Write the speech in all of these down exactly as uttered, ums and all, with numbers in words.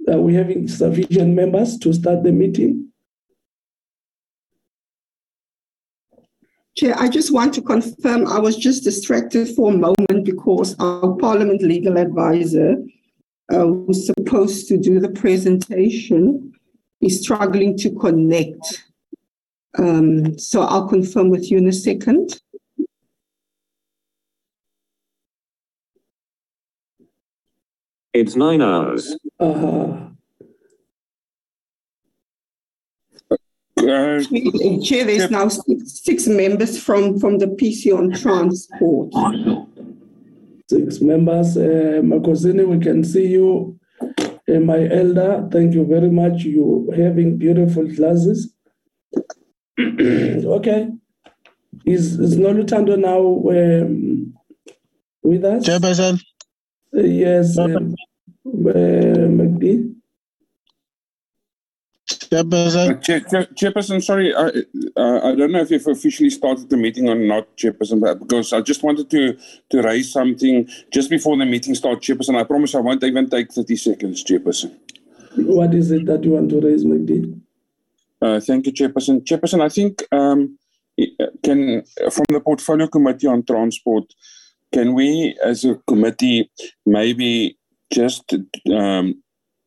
Are we having sufficient members to start the meeting? Chair, I just want to confirm, I was just distracted for a moment because our Parliament legal advisor, uh, who's supposed to do the presentation, is struggling to connect. Um, so I'll confirm with you in a second. It's nine hours. Uh, Uh, Chair, there's now six, six members from, from the P C on transport. Six members. Uh, Makosini, we can see you. Uh, my elder, thank you very much. You're having beautiful classes. Okay. Is, is Nolutando now um, with us? Chairperson. Uh, yes. Um, uh, McD. Chairperson. Uh, Chair, Chair, Chairperson, sorry, I, uh, I don't know if you've officially started the meeting or not, Chairperson, but because I just wanted to, to raise something just before the meeting starts, Chairperson. I promise I won't even take thirty seconds, Chairperson. What is it that you want to raise, McD? Uh, thank you, Chairperson. Chairperson, I think um, can from the Portfolio Committee on Transport, can we as a committee maybe just um,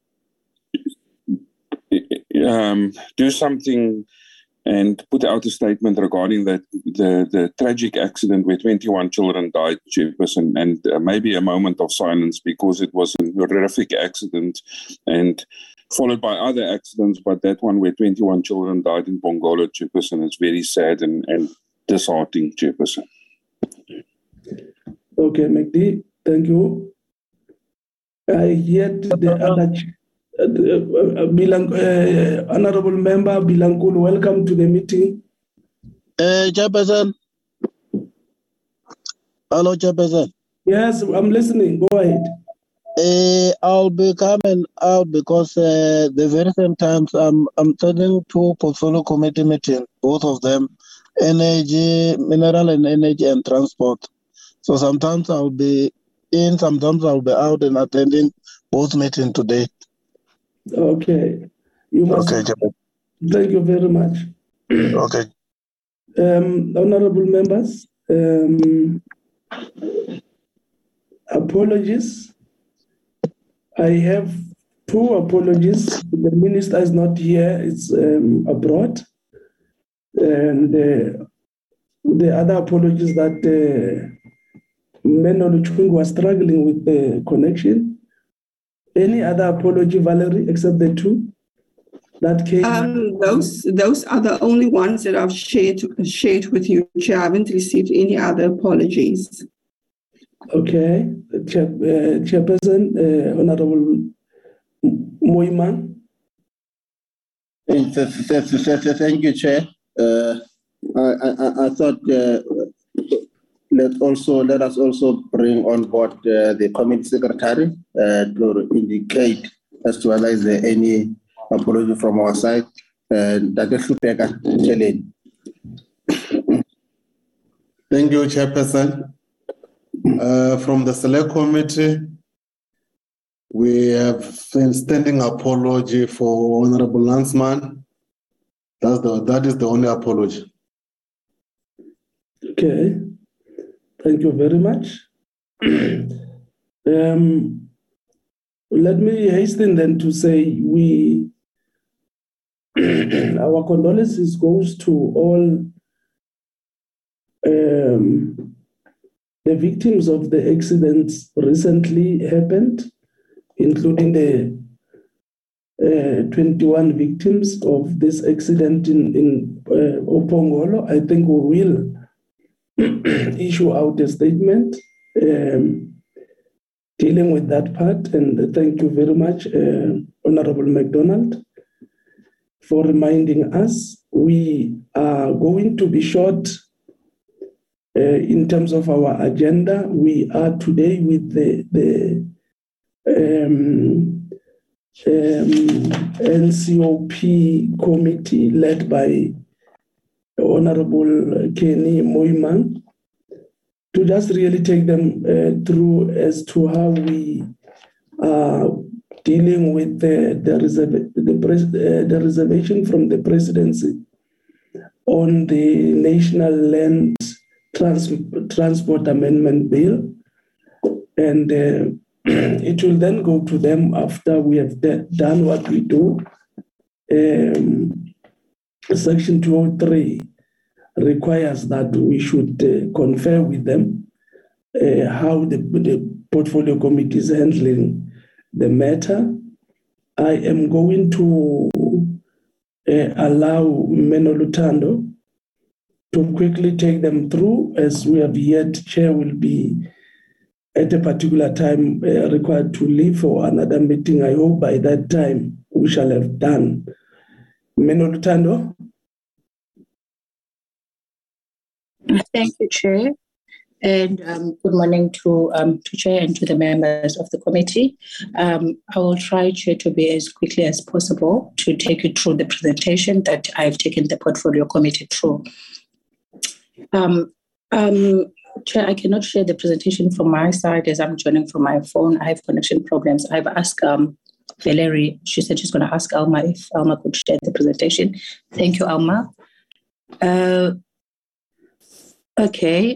um, do something and put out a statement regarding that the, the tragic accident where twenty-one children died, Chairperson, and uh, maybe a moment of silence because it was a horrific accident and followed by other accidents, but that one where twenty-one children died in Bongolo, Chairperson, is very sad and, and disheartening, Chairperson. Okay, McD, thank you. I heard the other uh, uh, Bilang, uh, Honorable Member Bilangkul, welcome to the meeting. Uh, Chairperson. Hello, Chairperson. Yes, I'm listening. Go ahead. Uh, I'll be coming out because uh, the very same times I'm I'm attending two portfolio committee meetings, both of them, energy, mineral and energy and transport. So sometimes I'll be in, sometimes I'll be out and attending both meetings today. Okay. You must. Okay, thank you very much. Okay. Um, honorable members, um, apologies. I have two apologies. The minister is not here, it's um, abroad. And uh, the other apologies that uh, Menno Luchungu was struggling with the connection. Any other apology, Valerie, except the two that came? Um, those those are the only ones that I've shared shared with you, Chair. I haven't received any other apologies. Okay, Chair, uh, Chairperson, uh, Honorable Moiman. Thank you, Chair. Uh, I, I, I thought uh, let also let us also bring on board uh, the committee secretary uh, to indicate as to whether is there any apology from our side. Thank you, Chairperson. Uh, from the Select Committee, we have a standing apology for Honorable Landsman. That's the, that is the only apology. Okay, thank you very much. um, let me hasten then to say we our condolences goes to all um, the victims of the accidents recently happened, including the uh, twenty-one victims of this accident in, in uh, Opongolo. I think we will issue out a statement um, dealing with that part. And thank you very much, uh, Honorable McDonald, for reminding us. We are going to be short uh, in terms of our agenda. We are today with the, the um, um, N C O P committee led by Honorable Kenny Moiman to just really take them uh, through as to how we are dealing with the the, reserv- the, pres- uh, the reservation from the presidency on the National Land Trans- Transport Amendment Bill. And uh, it will then go to them after we have de- done what we do. Um, Section two oh three requires that we should uh, confer with them uh, how the, the portfolio committee is handling the matter. I am going to uh, allow Meno Lutando to quickly take them through, as we have yet, Chair will be at a particular time uh, required to leave for another meeting. I hope by that time we shall have done. Meno Lutando. Thank you, Chair. And um, good morning to um, to Chair and to the members of the committee. Um, I will try, Chair, to be as quickly as possible to take you through the presentation that I've taken the portfolio committee through. Um, um, Chair, I cannot share the presentation from my side as I'm joining from my phone. I have connection problems. I've asked um, Valerie, she said she's going to ask Alma if Alma could share the presentation. Thank you, Alma. Uh, okay.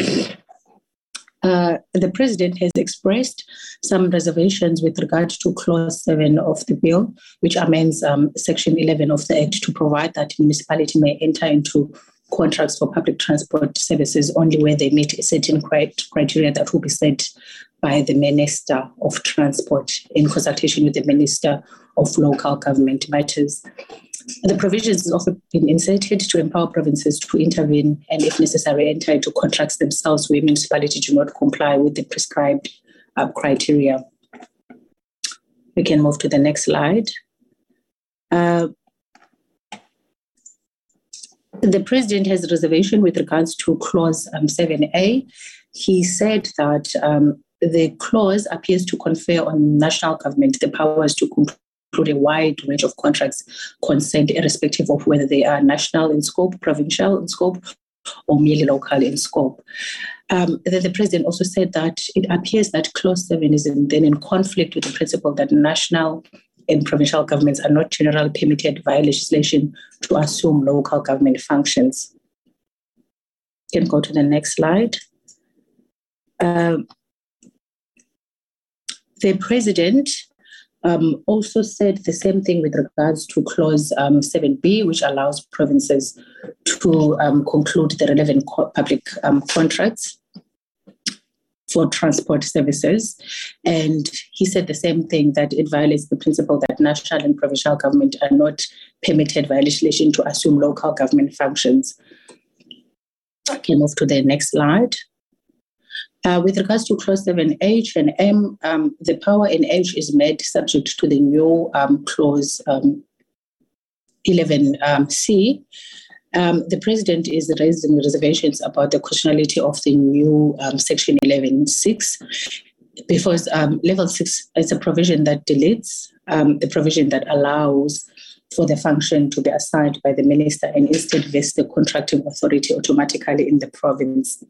Uh, the President has expressed some reservations with regard to Clause seven of the bill, which amends um, Section eleven of the Act to provide that municipality may enter into contracts for public transport services only where they meet a certain criteria that will be set by the Minister of Transport in consultation with the Minister of Local Government Matters. The provisions have also been inserted to empower provinces to intervene and, if necessary, enter into contracts themselves where municipalities do not comply with the prescribed uh, criteria. We can move to the next slide. Uh, the President has a reservation with regards to Clause um, seven A. He said that um, the clause appears to confer on national government the powers to conclude include a wide range of contracts concerned, irrespective of whether they are national in scope, provincial in scope, or merely local in scope. Um, the, the President also said that it appears that Clause seven is in, then in conflict with the principle that national and provincial governments are not generally permitted via legislation to assume local government functions. You can go to the next slide. Um, the President Um, also said the same thing with regards to Clause um, seven B, which allows provinces to um, conclude the relevant co- public um, contracts for transport services. And he said the same thing, that it violates the principle that national and provincial government are not permitted by legislation to assume local government functions. I can move to the next slide. Uh, with regards to Clause seven H and M, um, the power in H is made subject to the new um, Clause um, eleven C. Um, the President is raising reservations about the constitutionality of the new um, Section eleven six, because um, Level six is a provision that deletes um, the provision that allows for the function to be assigned by the Minister and instead vests the contracting authority automatically in the province.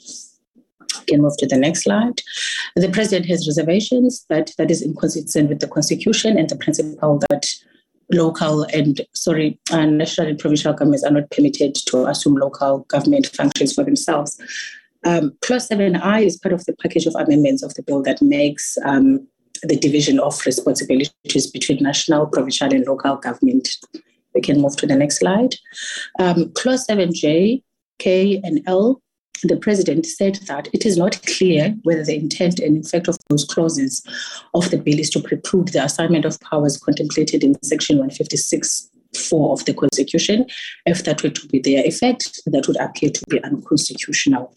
Can move to the next slide. The President has reservations that that is inconsistent with the Constitution and the principle that local and, sorry, uh, national and provincial governments are not permitted to assume local government functions for themselves. Um, Clause seven I is part of the package of amendments of the bill that makes um, the division of responsibilities between national, provincial, and local government. We can move to the next slide. Um, Clause seven J, K, and L. The President said that it is not clear whether the intent and effect of those clauses of the bill is to preclude the assignment of powers contemplated in Section one fifty-six four of the Constitution. If that were to be their effect, that would appear to be unconstitutional.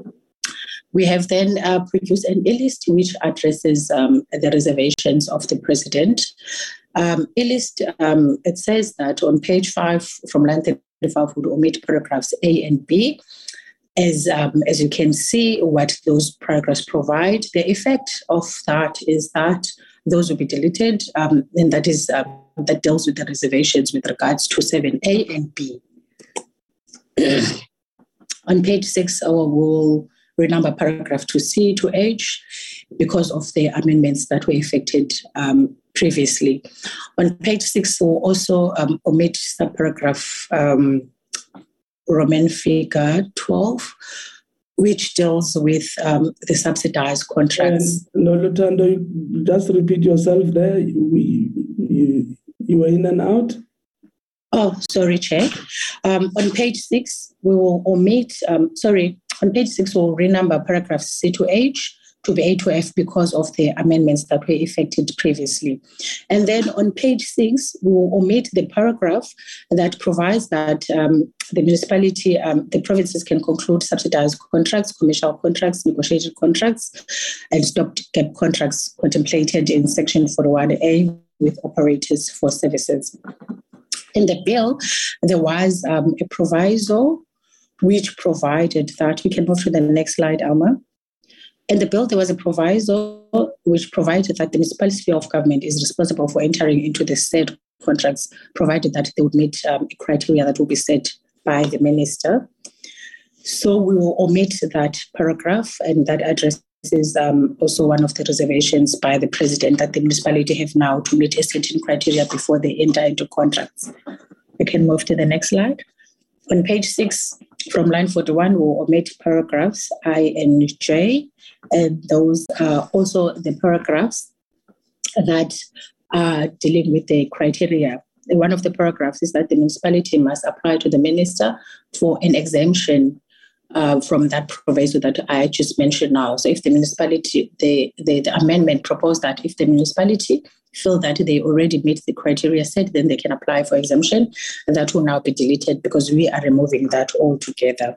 We have then uh, produced an e-list which addresses um, the reservations of the President. Um, e-list, um, it says that on page five from line thirty-five would omit paragraphs A and B. As, um, as you can see, what those paragraphs provide, the effect of that is that those will be deleted, um, and that is um, that deals with the reservations with regards to seven A and B. On page six, I will renumber paragraph to C to H. because of the amendments that were effected um, previously. On page six, we'll also um, omit subparagraph um, Roman figure twelve, which deals with um, the subsidized contracts. And, no, Lutando, just repeat yourself there. You, you, you were in and out. Oh, sorry, Chair. Um, on page six, we will omit, um, sorry, on page six, we'll renumber paragraphs C to H to be A to F because of the amendments that were effected previously. And then on page six, we will omit the paragraph that provides that um, the municipality, um, the provinces can conclude subsidized contracts, commercial contracts, negotiated contracts, and stopgap contracts contemplated in section forty-one A with operators for services. In the bill, there was um, a proviso which provided that, we can move to the next slide, Alma. In the bill, there was a proviso which provided that the municipal sphere of government is responsible for entering into the said contracts, provided that they would meet um, a criteria that will be set by the minister. So we will omit that paragraph, and that addresses um, also one of the reservations by the president that the municipality have now to meet a certain criteria before they enter into contracts. We can move to the next slide. On page six, from line forty-one, we'll omit paragraphs I and J, and those are also the paragraphs that are dealing with the criteria. One of the paragraphs is that the municipality must apply to the minister for an exemption uh, from that proviso that I just mentioned now. So if the municipality, the, the, the amendment proposed that if the municipality feel that they already meet the criteria set, then they can apply for exemption, and that will now be deleted because we are removing that altogether.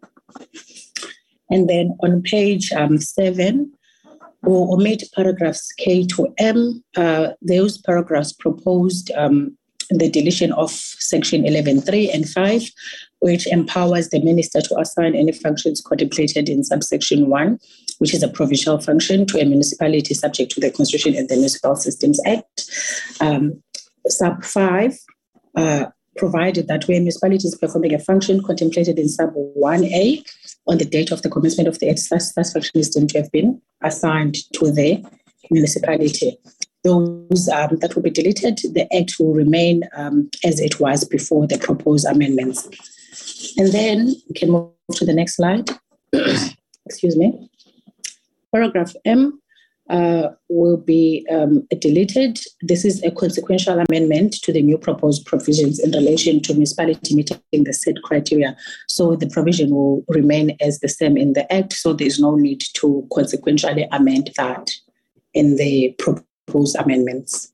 And then on page um, seven, we'll omit paragraphs K to M. Uh, those paragraphs proposed um, the deletion of section eleven three and five, which empowers the minister to assign any functions contemplated in subsection one, which is a provincial function, to a municipality subject to the Constitution and the Municipal Systems Act. Um, sub five uh, provided that where municipality is performing a function contemplated in sub one A, on the date of the commencement of the act, that, that function is deemed to have been assigned to the municipality. Those um, that will be deleted, the act will remain um, as it was before the proposed amendments. And then we can move to the next slide. Excuse me. Paragraph M uh, will be um, deleted. This is a consequential amendment to the new proposed provisions in relation to municipality meeting the set criteria. So the provision will remain as the same in the Act, so there's no need to consequentially amend that in the proposed amendments.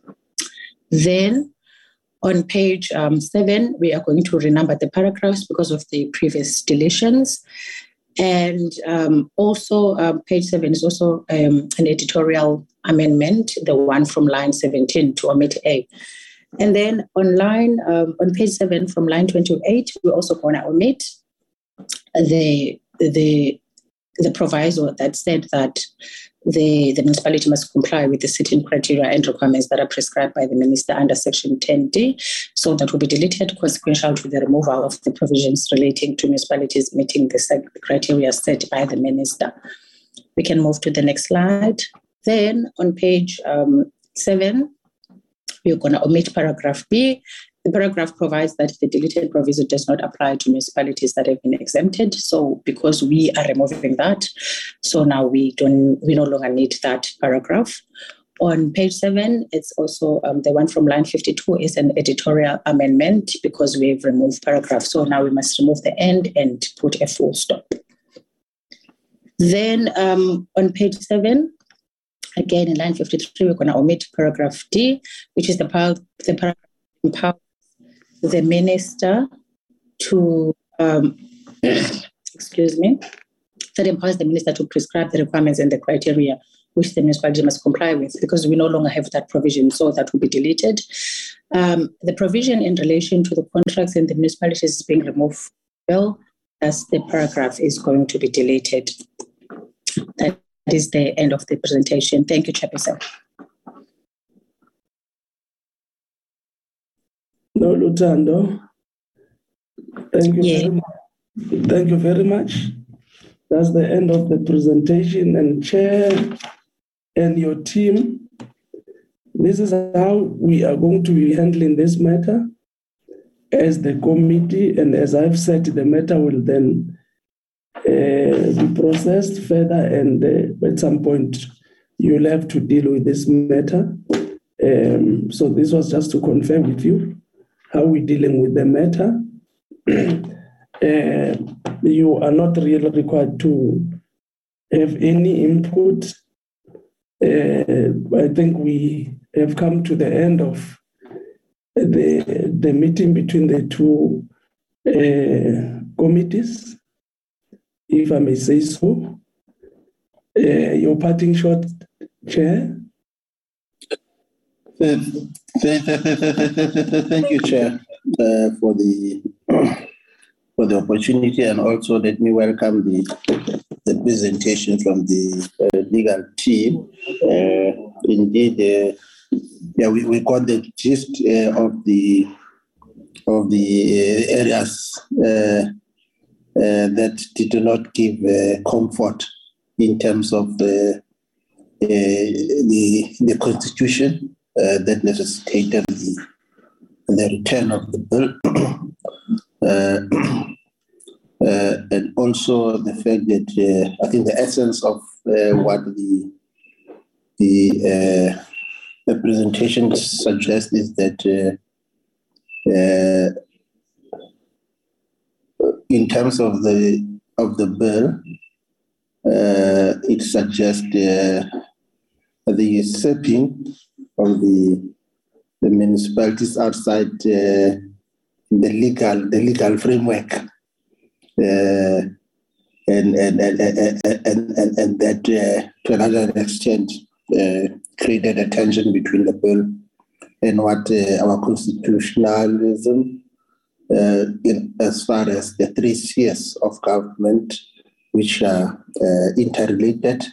Then on page um, seven, we are going to renumber the paragraphs because of the previous deletions. And um, also um, page seven is also um, an editorial amendment, the one from line seventeen to omit A. And then on line, um, on page seven from line twenty-eight, we're also going to omit the, the, the proviso that said that the, the municipality must comply with the certain criteria and requirements that are prescribed by the minister under section ten D. So that will be deleted, consequential to the removal of the provisions relating to municipalities meeting the criteria set by the minister. We can move to the next slide. Then on page um, seven, we're going to omit paragraph B. The paragraph provides that the deleted proviso does not apply to municipalities that have been exempted. So because we are removing that, so now we don't, we no longer need that paragraph. On page seven, it's also um, the one from line fifty-two is an editorial amendment because we've removed paragraph. So now we must remove the end and put a full stop. Then um, on page seven, again in line fifty-three, we're going to omit paragraph D, which is the, par the paragraph empowers the minister to, um, excuse me, that empowers the minister to prescribe the requirements and the criteria which the municipality must comply with, because we no longer have that provision, so that will be deleted. Um, the provision in relation to the contracts in the municipalities is being removed. Well, as the paragraph is going to be deleted. That is the end of the presentation. Thank you, Chairperson. No, Lutando. Thank you Yeah. very much. Thank you very much. That's the end of the presentation. And Chair, and your team, this is how we are going to be handling this matter as the committee. And as I've said, the matter will then uh, be processed further, and uh, at some point you'll have to deal with this matter. Um, so this was just to confirm with you how we're dealing with the matter. uh, you are not really required to have any input. Uh, I think we have come to the end of the, the meeting between the two uh, committees, if I may say so. Uh, your parting shot, Chair. Thank you, Chair, uh, for the for the opportunity, and also let me welcome the the presentation from the uh, legal team. Uh, indeed, uh, yeah, we, we got the gist uh, of the of the uh, areas uh, uh, that did not give uh, comfort in terms of the uh, the the constitution uh, that necessitated the the return of the bill. uh, Uh, and also the fact that uh, I think the essence of uh, what the the, uh, the presentation suggests is that uh, uh, in terms of the of the bill, uh, it suggests uh, the usurping of the the municipalities outside uh, the legal the legal framework. Uh, and, and, and, and, and, and, and that uh, to another extent uh, created a tension between the bill and what uh, our constitutionalism uh, in, as far as the three spheres of government, which are uh, interrelated,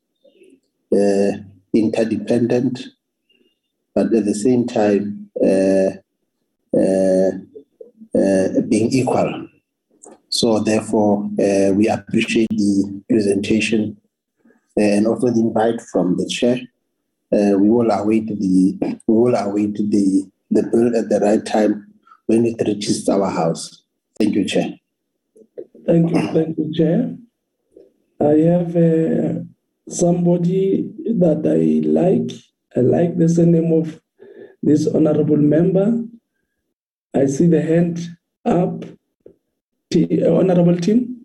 uh, interdependent, but at the same time uh, uh, uh, being equal. So therefore, uh, we appreciate the presentation and also the invite from the chair. Uh, we will await the we will await the, the bill at the right time when it reaches our house. Thank you, Chair. Thank you, thank you, Chair. I have uh, somebody that I like. I like the surname of this honorable member. I see the hand up. Honorable Tim.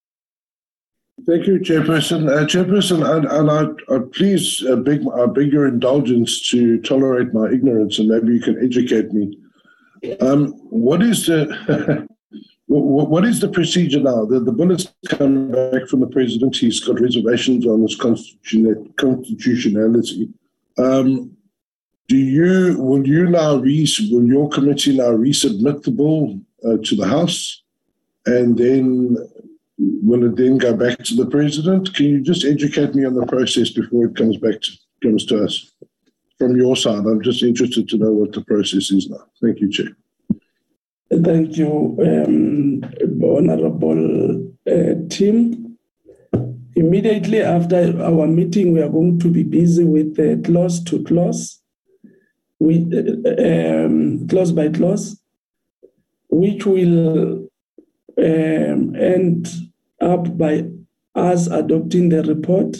Thank you, Chairperson. Uh, Chairperson, and, and I, I please uh, beg, I beg your indulgence to tolerate my ignorance, and maybe you can educate me. Um, what is the what, what is the procedure now? The, the bill has come back from the president. He's got reservations on his constitution, constitutionality. Um, do you will you now re, will your committee now resubmit the bill uh, to the House? And then will it then go back to the president? Can you just educate me on the process before it comes back to comes to us? From your side, I'm just interested to know what the process is now. Thank you, Chair. Thank you, um, Honorable uh, Tim. Immediately after our meeting, we are going to be busy with the clause to clause, we, uh, um, clause by clause, which will Um, end up by us adopting the report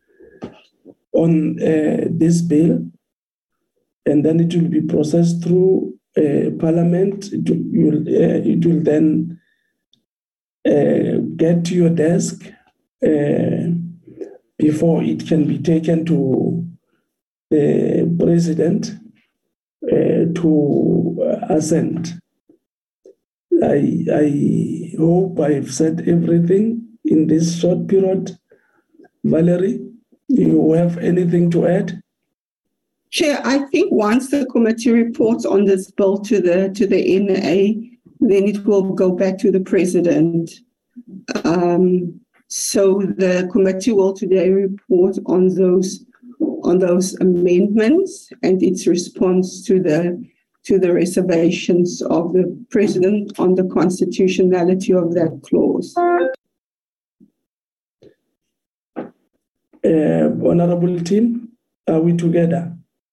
on uh, this bill, and then it will be processed through uh, Parliament. It will, uh, it will then uh, get to your desk uh, before it can be taken to the President uh, to uh, assent. I, I hope I've said everything in this short period. Valerie, do you have anything to add? Chair, I think once the committee reports on this bill to the to the N A, then it will go back to the president. Um, so the committee will today report on those on those amendments and its response to the to the reservations of the president on the constitutionality of that clause. Uh, Honorable Tim. Are we together?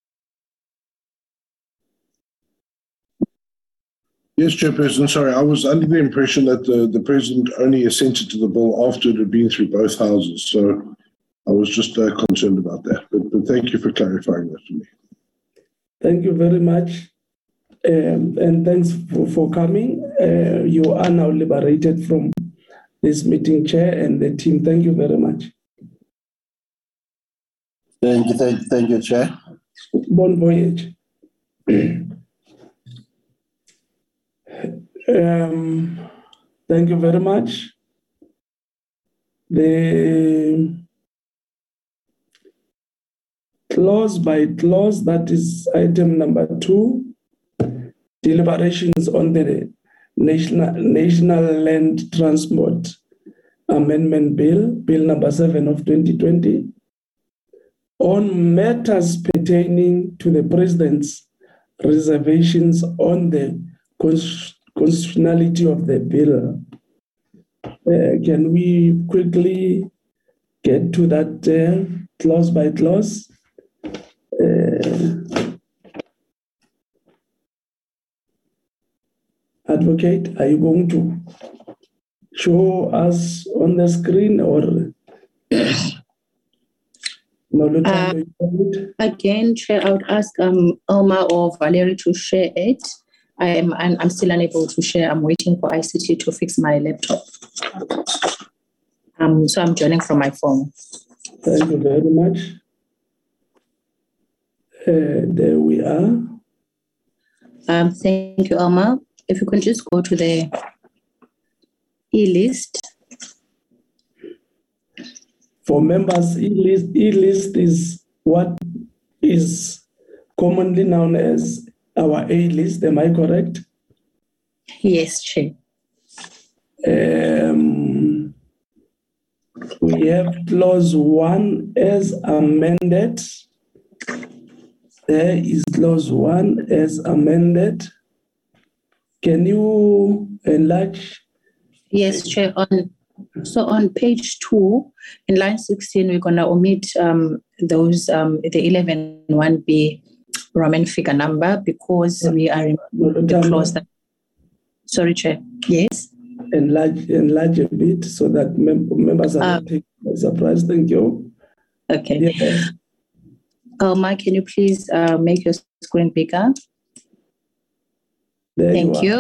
Yes, Chairperson. Sorry, I was under the impression that the, the President only assented to the bill after it had been through both houses. So I was just uh, concerned about that. But, but thank you for clarifying that for me. Thank you very much. Um, and thanks for, for coming. Uh, you are now liberated from this meeting, Chair, and the team. Thank you very much. Thank you, thank, thank you, Chair. Bon voyage. um, thank you very much. The clause by clause, that is item number two, deliberations on the National, National Land Transport Amendment Bill, Bill number seven of twenty twenty, on matters pertaining to the President's reservations on the constitutionality of the bill. Uh, can we quickly get to that uh, clause by clause? Uh, Advocate, are you going to show us on the screen or? Uh, again, Chair, I would ask um, Omar or Valerie to share it. I am I'm, I'm still unable to share. I'm waiting for I C T to fix my laptop. Um, so I'm joining from my phone. Thank you very much. Uh, there we are. Um, thank you, Omar. If you can just go to the e-list. For members, e-list, e-list is what is commonly known as our A-list. Am I correct? Yes, Chair. Um, we have clause one as amended. There is clause one as amended. Can you enlarge? Yes, Chair. On So on page two, in line sixteen, we're going to omit um, those, um, the eleven one B Roman figure number because we are in the clause that. Sorry, Chair. Yes. Enlarge, enlarge a bit so that mem- members are not taken by surprise. Thank you. Okay. Yes. Omar, can you please uh, make your screen bigger? There Thank you.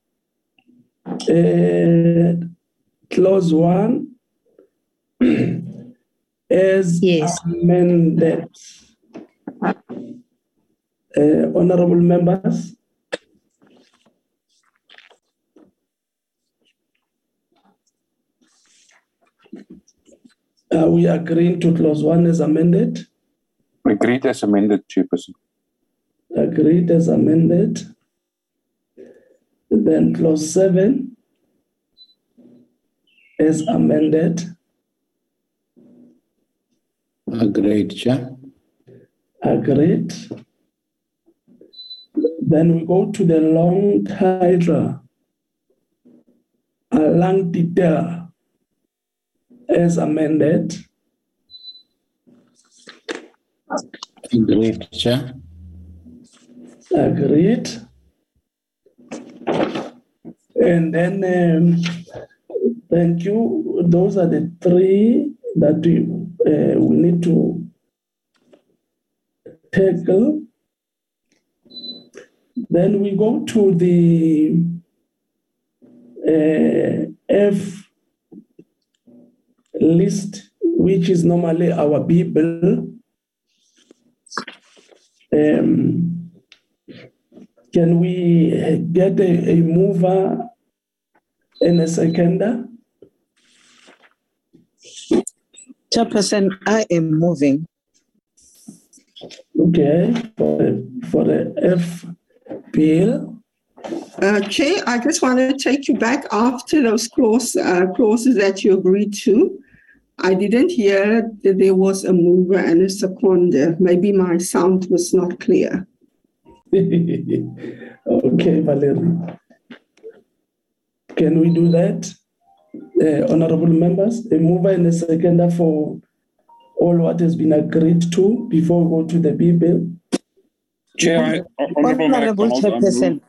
you. Uh, clause one as yes. amended. Uh, honorable members. Are we agreeing to clause one as amended? Agreed as amended, Chairperson. Agreed as amended. Then clause seven as amended. Agreed, Chair. Agreed. Then we go to the long title, a long detail as amended. Agreed, Chair. Agreed. And then, um, thank you. Those are the three that we, uh, we need to tackle. Then we go to the uh, F list, which is normally our B bill. Um, can we get a, a mover and a seconder? Chairperson, I am moving. Okay, for the, for the F bill. Uh, Chair, I just want to take you back after those clause, uh, clauses that you agreed to. I didn't hear that there was a mover and a seconder. Maybe my sound was not clear. Okay, Valerie. Can we do that, uh, honorable members? A mover and a seconder for all what has been agreed to before we go to the B bill? Chair, I, Honorable Honorable McDonald, I Chairperson, moved.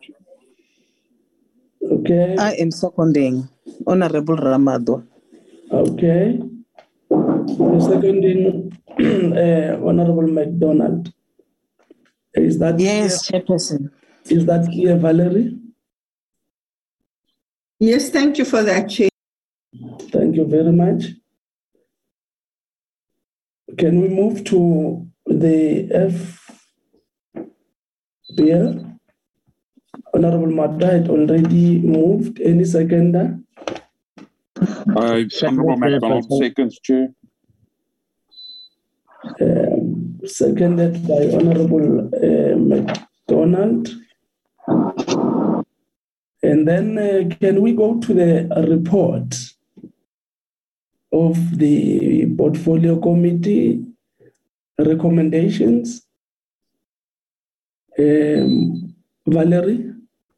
Okay. I am seconding. Honorable Ramado. Okay. The seconding, uh, Honorable McDonald. Is that Yes, clear? Chairperson. Is that clear, Valerie? Yes, thank you for that, Chair. Thank you very much. Can we move to the F bill? Honorable Mata had already moved. Any seconder? Uh, Honorable McDonald, seconds, Chair. Um, seconded by Honorable uh, McDonald. And then uh, can we go to the report of the portfolio committee recommendations? Um, Valerie?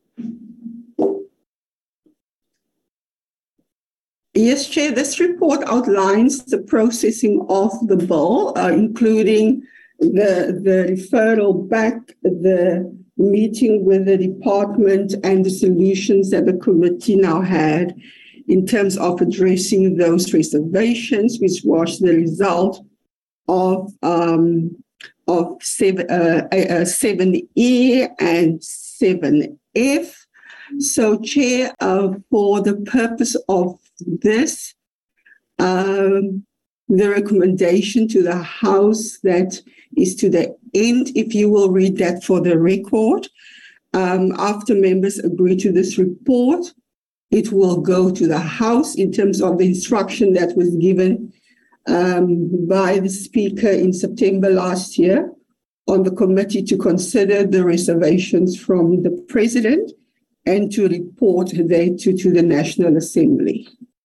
Yes, Chair, this report outlines the processing of the bill, uh, including the, the referral back, the meeting with the department, and the solutions that the committee now had in terms of addressing those reservations, which was the result of, um, of seven, uh, uh, seven E and seven F. So, Chair, uh, for the purpose of this, um, the recommendation to the House that is to the end, if you will read that for the record, um, after members agree to this report, it will go to the House in terms of the instruction that was given um, by the Speaker in September last year on the committee to consider the reservations from the President and to report thereto to the National Assembly.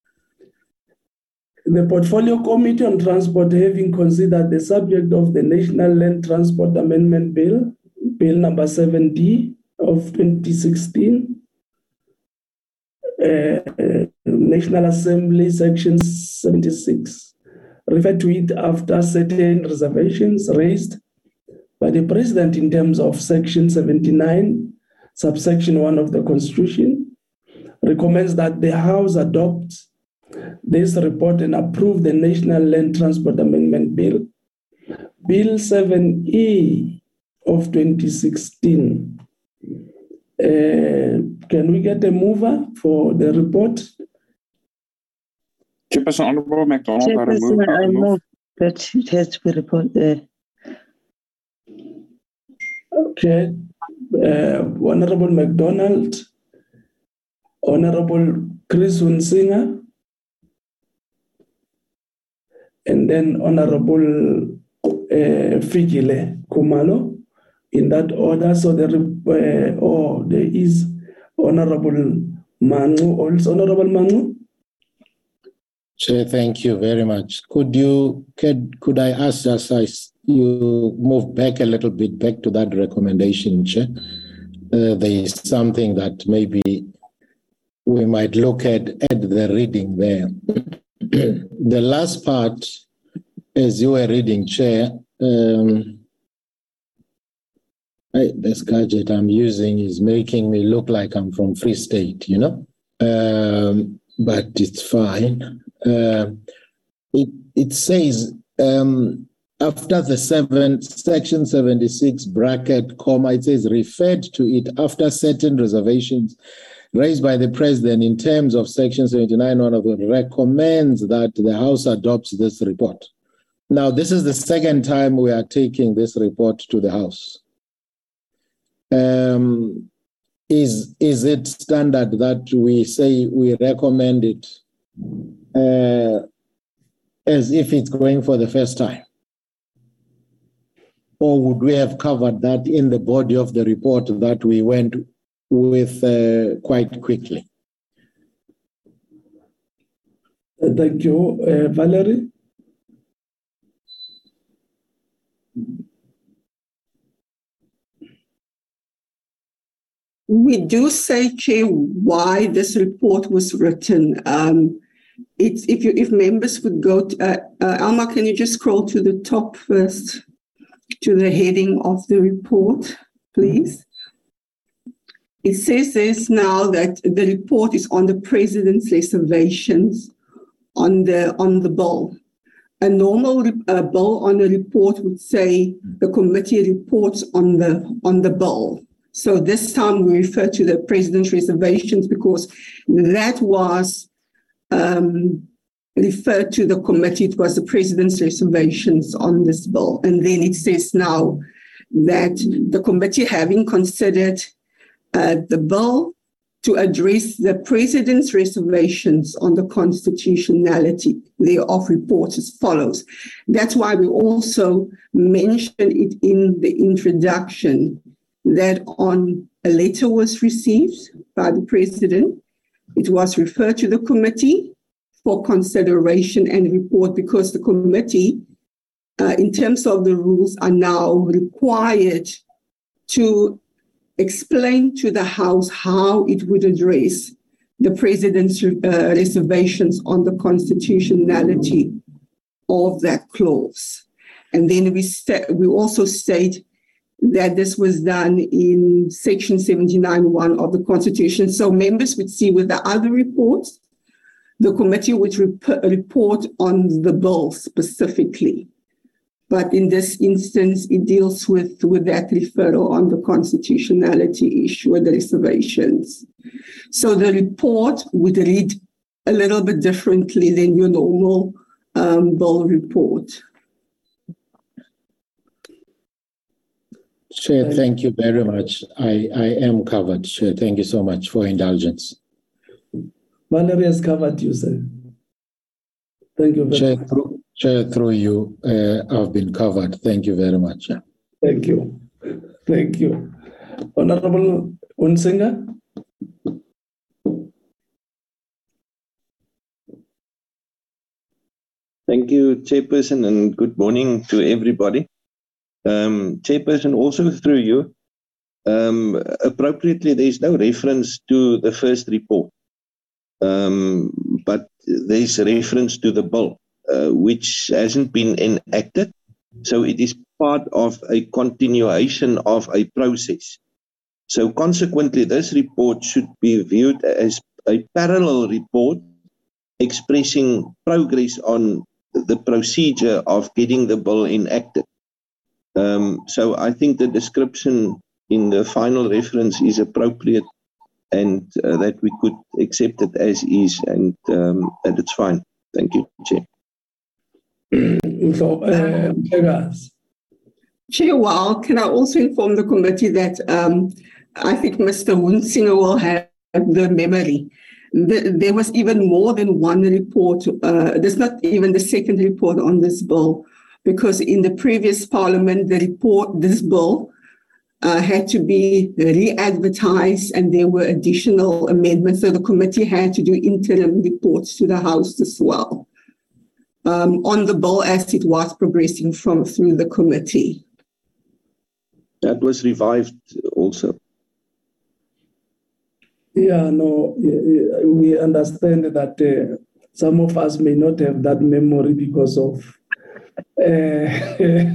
The Portfolio Committee on Transport, having considered the subject of the National Land Transport Amendment Bill, Bill number seven D of twenty sixteen, uh, uh, National Assembly Section seventy-six, referred to it after certain reservations raised by the President in terms of Section seventy-nine, subsection one of the Constitution, recommends that the House adopts this report and approve the National Land Transport Amendment Bill, Bill seven E of twenty sixteen. Uh, can we get a mover for the report? Chairperson, Honorable McDonald, I Chairperson, remove. I move that it has to be reported. Okay. Uh, Honorable McDonald, Honorable Chris Hunsinger, and then Honorable uh, Fikile Kumalo, in that order. So the uh, oh, there is Honorable Manu, also Honorable Manu. Chair, thank you very much. Could you could could I ask as I you move back a little bit back to that recommendation, Chair? Uh, there is something that maybe we might look at at the reading there. The last part, as you were reading, Chair, um, I, this gadget I'm using is making me look like I'm from Free State, you know, um, but it's fine. Uh, it it says um, after the seven section seventy-six bracket comma, it says referred to it after certain reservations raised by the President in terms of section seventy-nine, one of them recommends that the House adopts this report. Now, this is the second time we are taking this report to the House. Um, is, is it standard that we say we recommend it uh, as if it's going for the first time? Or would we have covered that in the body of the report that we went with uh, quite quickly? Thank you. Uh, Valerie? We do say, Chair, why this report was written. Um, it's if you if members would go to, uh, uh, Alma, can you just scroll to the top first, to the heading of the report, please? It says this now that the report is on the president's reservations on the on the bill. A normal uh, bill on a report would say the committee reports on the on the bill. So this time we refer to the president's reservations because that was um, referred to the committee. It was the president's reservations on this bill. And then it says now that the committee, having considered uh, the bill to address the president's reservations on the constitutionality thereof, reports as follows. That's why we also mentioned it in the introduction, that on a letter was received by the president. It was referred to the committee for consideration and report, because the committee, uh, in terms of the rules, are now required to explain to the House how it would address the president's uh, reservations on the constitutionality of that clause. And then we, st- we also state that this was done in section seventy-nine one of the Constitution. So members would see with the other reports, the committee would rep- report on the bill specifically. But in this instance, it deals with, with that referral on the constitutionality issue with the reservations. So the report would read a little bit differently than your normal um, bill report. Chair, thank you very much. I, I am covered, Chair. Thank you so much for indulgence. Valerie has covered you, sir. Thank you very Chair, much. Through, Chair, through you, uh, I've been covered. Thank you very much. Chair. Thank you. Thank you. Honorable Unsinga. Thank you, Chairperson, and good morning to everybody. Um, Chairperson, also through you, um, appropriately, there is no reference to the first report, um, but there's a reference to the bill, uh, which hasn't been enacted. So it is part of a continuation of a process. So consequently, this report should be viewed as a parallel report expressing progress on the procedure of getting the bill enacted. Um, so I think the description in the final reference is appropriate, and uh, that we could accept it as is, and um, and it's fine. Thank you, Chair. So, uh, Chair, well, can I also inform the committee that um, I think Mister Hunsinger will have the memory. The, there was even more than one report. Uh, there's not even the second report on this bill, because in the previous parliament, the report, this bill, uh, had to be re-advertised, and there were additional amendments. So the committee had to do interim reports to the House as well um, on the bill as it was progressing from through the committee. That was revived also. Yeah, no, we understand that uh, some of us may not have that memory because of. Uh,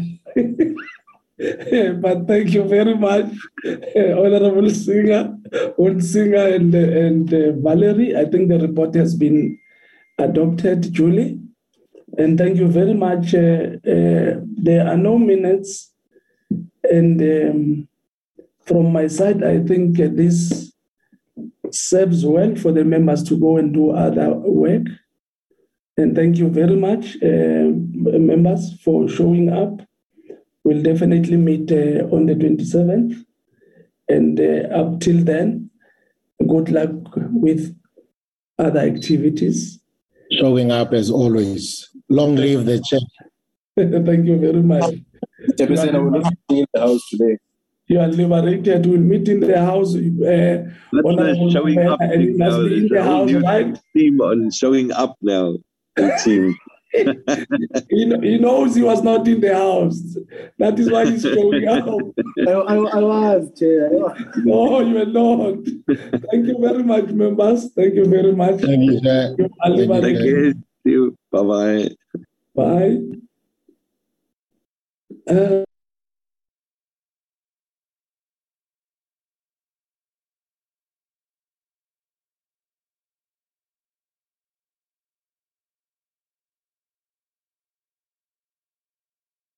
but thank you very much, uh, Honorable Singer, Old Singer, and and uh, Valerie. I think the report has been adopted, Julie, and thank you very much. Uh, uh, there are no minutes, and um, from my side, I think uh, this serves well for the members to go and do other work. And thank you very much, uh, members, for showing up. We'll definitely meet uh, on the twenty-seventh. And uh, up till then, good luck with other activities. Showing up as always. Long live the chair. Thank you very much. Chairperson, I will not be in the house today. You are liberated. We'll meet in the house. Uh, That's showing up. And you must be in the house, right? Team on showing up now. It seems. he, kn- he knows he was not in the house. That is why he's showing up. I, I, I was, Chair. I was. No, you are not. Thank you very much, members. Thank you very much. Thank you, sir. Ali Thank Thank you. See you. Bye bye. Bye. Uh,